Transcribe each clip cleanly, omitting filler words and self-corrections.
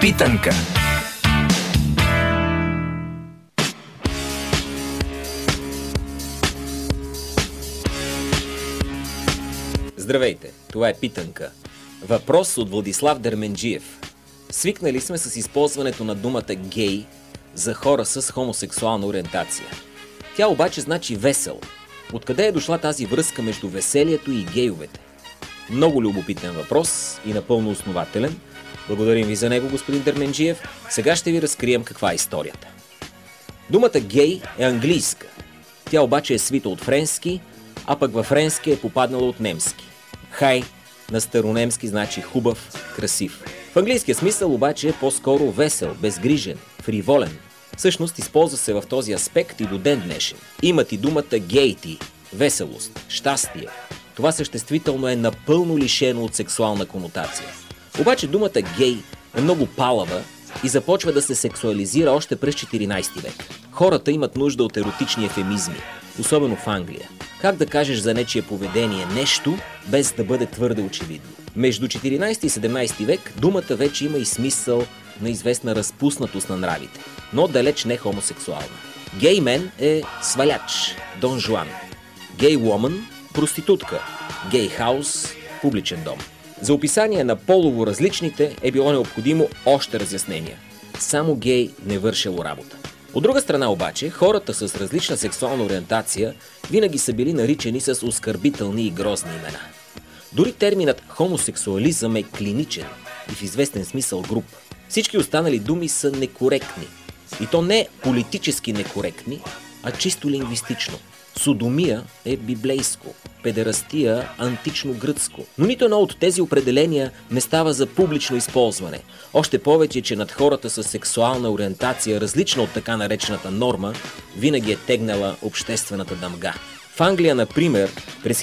Питанка. Здравейте, това е Питанка. Въпрос от Владислав Дерменджиев. Свикнали сме с използването на думата гей за хора с хомосексуална ориентация. Тя обаче значи весел. Откъде е дошла тази връзка между веселието и гейовете? Много любопитен въпрос и напълно основателен. Благодарим ви за него, господин Дерменджиев. Сега ще ви разкрием каква е историята. Думата гей е английска. Тя обаче е свита от френски, а пък във френски е попаднала от немски. Хай на старонемски значи хубав, красив. В английския смисъл обаче е по-скоро весел, безгрижен, фриволен. Всъщност използва се в този аспект и до ден днешен. Имат и думата гейти, веселост, щастие. Това съществително е напълно лишено от сексуална конотация. Обаче думата гей е много палава и започва да се сексуализира още през 14 век. Хората имат нужда от еротични ефемизми, особено в Англия. Как да кажеш за нечие поведение нещо, без да бъде твърде очевидно? Между 14 и 17 век думата вече има и смисъл на известна разпуснатост на нравите, но далеч не хомосексуална. Геймен е сваляч, Дон Жуан. Гей woman – проститутка. Гей хаус – публичен дом. За описание на полово различните е било необходимо още разяснения. Само гей не вършило работа. От друга страна обаче, хората с различна сексуална ориентация винаги са били наричани с оскърбителни и грозни имена. Дори терминът хомосексуализъм е клиничен и в известен смисъл груб. Всички останали думи са некоректни. И то не политически некоректни, а чисто лингвистично. Содомия е библейско, педерастия антично гръцко. Но нито едно от тези определения не става за публично използване. Още повече, че над хората с сексуална ориентация, различна от така наречената норма, винаги е тегнала обществената дамга. В Англия, например, през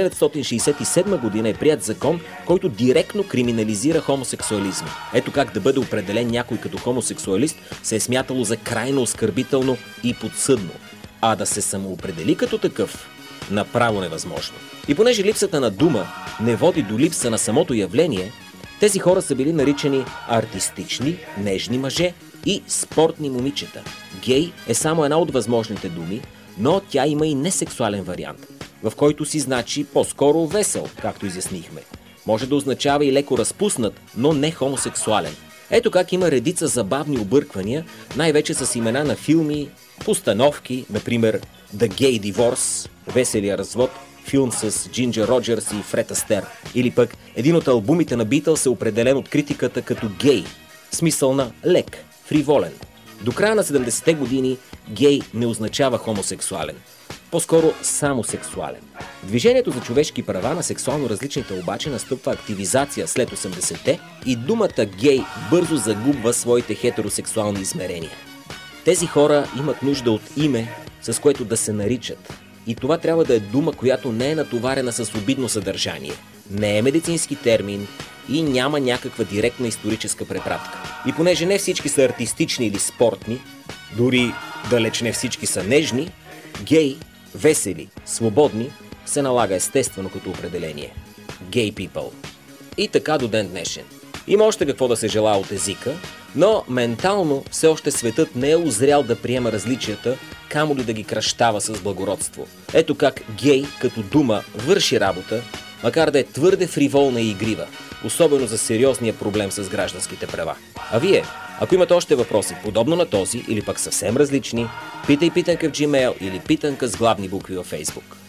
1967 година е прият закон, който директно криминализира хомосексуализма. Ето как да бъде определен някой като хомосексуалист се е смятало за крайно оскърбително и подсъдно. А да се самоопредели като такъв, направо невъзможно. И понеже липсата на дума не води до липса на самото явление, тези хора са били наричани артистични, нежни мъже и спортни момичета. Гей е само една от възможните думи, но тя има и несексуален вариант, в който си значи по-скоро весел, както изяснихме. Може да означава и леко разпуснат, но не хомосексуален. Ето как има редица забавни обърквания, най-вече с имена на филми, постановки, например The Gay Divorce, Веселия развод, филм с Джинджер Роджерс и Фред Астер. Или пък един от албумите на Битълс е определен от критиката като гей, смисъл на лек, фриволен. До края на 70-те години гей не означава хомосексуален, по-скоро само сексуален. Движението за човешки права на сексуално различните обаче настъпва активизация след 80-те и думата гей бързо загубва своите хетеросексуални измерения. Тези хора имат нужда от име, с което да се наричат. И това трябва да е дума, която не е натоварена с обидно съдържание. Не е медицински термин и няма някаква директна историческа препратка. И понеже не всички са артистични или спортни, дори далеч не всички са нежни, гей, весели, свободни се налага естествено като определение. Gay people. И така до ден днешен. Има още какво да се желае от езика, но ментално все още светът не е узрял да приема различията, камо ли да ги кръщава с благородство. Ето как гей като дума върши работа, макар да е твърде фриволна и игрива, особено за сериозния проблем с гражданските права. А вие, ако имате още въпроси подобно на този или пък съвсем различни, питай питанка в Gmail или питанка с главни букви във Facebook.